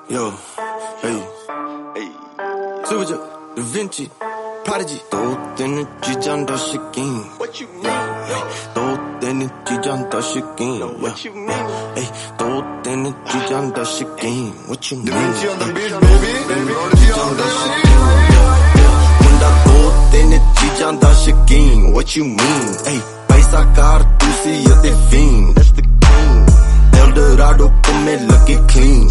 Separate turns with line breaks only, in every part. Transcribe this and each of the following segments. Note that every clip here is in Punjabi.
Yo, hey, hey. Super J, Da Vinci, Prodigy. ਦੋ ਤਿੰਨ ਚੀਜ਼ਾਂ ਦਾ ਸ਼ੌਕੀਨ। What you mean? ਦੋ ਤਿੰਨ ਚੀਜ਼ਾਂ ਦਾ ਸ਼ੌਕੀਨ। What you mean? Hey, ਦੋ ਤਿੰਨ ਚੀਜ਼ਾਂ ਦਾ ਸ਼ੌਕੀਨ। What you mean? Da Vinci on the beat, baby. ਚੀਜ਼ਾਂ ਦਾ ਸ਼ੌਕੀਨ। ਮੁੰਡਾ ਦੋ ਤਿੰਨ ਚੀਜ਼ਾਂ ਦਾ ਸ਼ੌਕੀਨ। What you mean? Hey, ਪੈਸਾ ਕਾਰਤੂਸੀ ਅਤੇ ਫੀਨ। That's the king. Eldorado ਕੋਮੇ ਲੱਗੇ clean।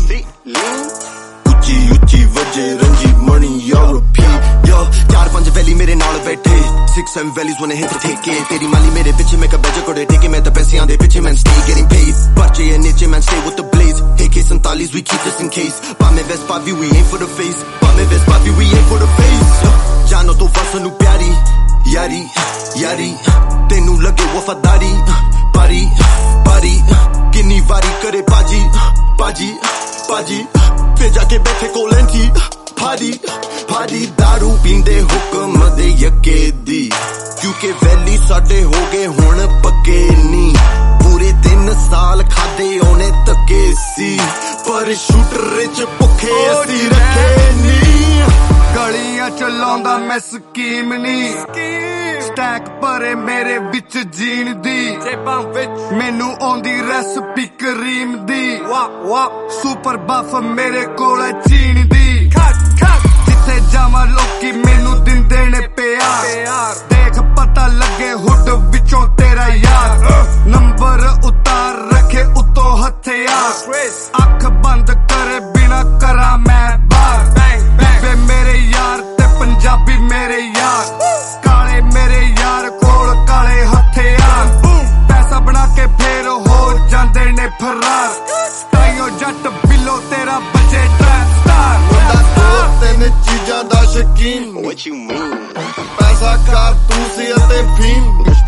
ਉੱਚੀ ਉੱਚੀ ਵਜੇ ਰੰਜੀ ਮਣੀ ਯੂਰਪੀ ਯੋ 4-5 ਵੈਲੀ ਮੇਰੇ ਨਾਲ ਬੈਠੇ 6-7 ਵੈਲੀਜ਼ when I hit the ਠੇਕੇ ਤੇਰੀ ਮਾਲੀ ਮੇਰੇ ਪਿੱਛੇ ਮੈਂ ਕਬੇਜ ਕੋੜੇ ਠੇਕੇ ਮੈਂ ਤਾਂ ਪੈਸਿਆਂ ਦੇ ਪਿੱਛੇ man stay getting paid ਪਰਚੇ ਇਹ ਨੀਚੇ man stay with the blaze AK-47 we keep this in case ਭਾਵੇਂ ਵੈਸ ਪਾਵੀ we aim for the face ਭਾਵੇਂ ਵੈਸ ਪਾਵੀ we aim for the face ਜਾਨੋ ਤੋਂ ਫਸ ਨੂੰ ਪਿਆਰੀ ਯਾਰੀ ਯਾਰੀ ਤੈਨੂੰ ਲੱਗੇ ਵਫਾਦਾਰੀ ਪਾਰੀ ਪਾਰੀ ਕਿੰਨੀ ਵਾਰੀ ਕਰੇ ਬਾਜੀ ਬਾਜੀ ਬਾਜੀ ਫੇ ਜਾ ਕੇ ਬੈਠੇ ਕੋਲੈਂਟੀ ਪਾਦੀ ਪਾਦੀ ਦਾਰੂ ਪੀਂਦੇ ਹੁਕਮ ਦੇ ਯੱਕੇ ਦੀ ਕਿਉਂਕਿ ਵੈਲੀ ਸਾਡੇ ਹੋ ਗਏ ਹੁਣ ਪੱਕੇ ਨੀ ਪੂਰੇ 3 ਸਾਲ ਖਾਦੇ ਉਹਨੇ ਤੱਕੇ ਸੀ ਪਰ ਸ਼ੂਟਰ ਚ ਭੁੱਖੇ ਅਸੀਂ ਰੱਖੇ ਨੀ
ਗਲੀਆਂ ਚ ਲਾਉਂਦਾ ਮੈਂ ਸਕੀਮ ਨੀ ਸਟੈਕ ਭਰੇ ਮੇਰੇ ਵਿੱਚ ਜੀਣ ਦੀ ਮੈਨੂੰ ਆਉਂਦੀ ਰੈਸਪੀ ਕਰੀਮ ਦੀ ਸੁਪਰ ਬਫ ਮੇਰੇ ਕੋਲ ਚੀਨ ਦੀ ਜਿੱਥੇ ਜਾਵਾਂ ਲੋਕੀ ਮੈਨੂੰ ਦਿੰਦੇ ਨੇ ਪਿਆਰ ਦੇਖ ਪਤਾ ਲੱਗੇ ਹੁੱਡ ਵਿੱਚੋਂ ਤੇਰਾ ਯਾਰ ਨੰਬਰ ਉਤਾਰ ਰੱਖੇ ਉੱਤੋਂ ਹਥਿਆਰ ਅੱਖ ਬੰਦ ਕਰੇ ਬਿਨਾ ਕਰਾਂ ਮੈਂ ਬਾਹਰ ਬੇ ਮੇਰੇ ਯਾਰ ਤੇ ਪੰਜਾਬੀ ਮੇਰੇ ਯਾਰ ਕਾਲੇ ਮੇਰੇ ਯਾਰ ਕੋਲ ਕਾਲੇ ਹਥਿਆਰ ਪੈਸਾ ਬਣਾ ਕੇ ਫੇਰ ਹੋ ਜਾਂਦੇ ਨੇ ਫਰਾਰ ਤਾਈਓ ਜੱਟ ਬਿੱਲੋ ਤੇਰਾ ਬੱਚੇ ਟਰੈਪ ਸਟਾਰ
ਮੁੰਡਾ ਦੋ ਤਿੰਨ ਚੀਜ਼ਾਂ ਦਾ ਸ਼ੌਕੀਨ
What you mean?
ਪੈਸਾ ਕਾਰਤੂਸ ਅਤੇ ਫੀਮ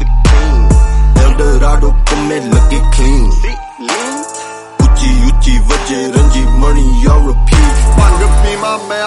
Eldorado ਕੋਮੇ ਲੱਗੇ clean ਉੱਚੀ ਉੱਚੀ ਵਜੇ ਰੰਜੀ ਮਣੀ ਯੂਰਪੀ
ਪੰਜ ਪੀਮਾ ਮੈਂ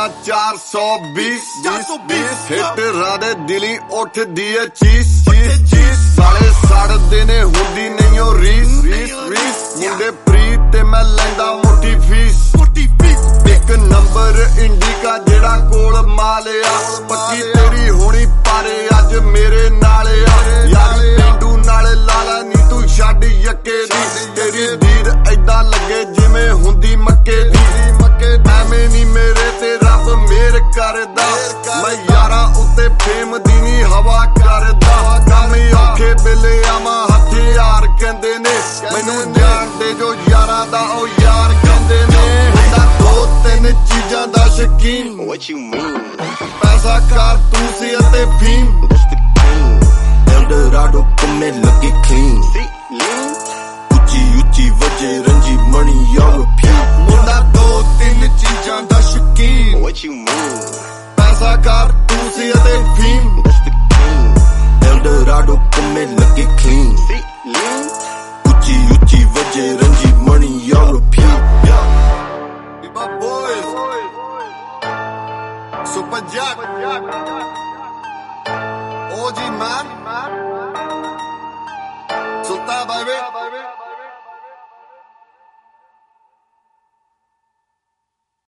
420 ਹਿੱਟ ਰਾਦੇ ਦਿਲੀ ਉੱਠਦੀ ਏ ਚੀਸ ਸਾਲੇ ਸੜਦੇ ਨੇ ਹੁੰਦੀ ਨਹੀਂ ਉਹ ਰੀਸ ਮੁੰਡੇ ਪ੍ਰੀਤ ਤੇ ਮੈਂ ਲੈਂਦਾ ਮੋਟੀ ਫੀਸ ਇੱਕ ਨੰਬਰ ਇੰਡੀਕਾ ਜਿਹੜਾ ਕੋਲ ਮਾਲਿਆ ਪੱਕੀ ਤੇਰੀ ਹੋਣੀ ਪਾਰੇ ਅੱਜ ਮੇਰੇ ਨਾਲ ਆ ਯਾਰੀ ਪਿੰਡੂ ਨਾਲੇ ਲਾਲਾ ਨੀ ਤੂੰ ਛੱਡ ਯੱਕੇ ਦੀ ਤੇਰੀ ਦੀਦ ਏਦਾਂ ਲੱਗੇ ਜਿਵੇਂ ਹੁੰਦੀ ਮੱਕੇ ਦੀ ਐਵੇਂ ਨੀ ਮੇਰੇ ਤੇ ਰੱਬ ਮੇਰ ਕਰਦਾ ਮੈਂ ਯਾਰਾਂ ਉੱਤੇ ਫੇਮ ਦੀ ਨੀ ਹਵਾ ਕਰਦਾ ਕੰਮ ਔਖੇ ਵੇਲੇ ਆਵਾਂ ਹਥਿਆਰ ਕਹਿੰਦੇ ਨੇ ਮੈਨੂੰ ਜਾਣਦੇ ਜੋ ਯਾਰਾਂ ਦਾ ਉਹ ਯਾਰ ਕਹਿੰਦੇ ਨੇ ਹੁੰਦਾ ਦੋ ਤਿੰਨ ਚੀਜ਼ਾਂ ਦਾ ਸ਼ੌਕੀਨ
What you mean?
ਪੈਸਾ ਕਾਰਤੂਸ ਅਤੇ ਫੀਮ
Eldorado ਕੋਮੇ ਲੱਗੇ clean ਉੱਚੀ ਉੱਚੀ ਵਜੇ ਰੰਜੀ ਮਣੀ ਯੂਰਪੀ
ਮੁੰਡਾ ਦੋ ਤਿੰਨ ਚੀਜ਼ਾਂ ਦਾ ਸ਼ੌਕੀਨ
What you mean?
ਪੈਸਾ ਕਾਰਤੂਸ ਅਤੇ ਫੀਮ
Eldorado ਕੋਮੇ ਲੱਗੇ clean ਉੱਚੀ ਉੱਚੀ ਵਜੇ ਰੰਜੀ ਮਣੀ ਯੂਰਪੀ
My boys Super Jack OG man Sultan baby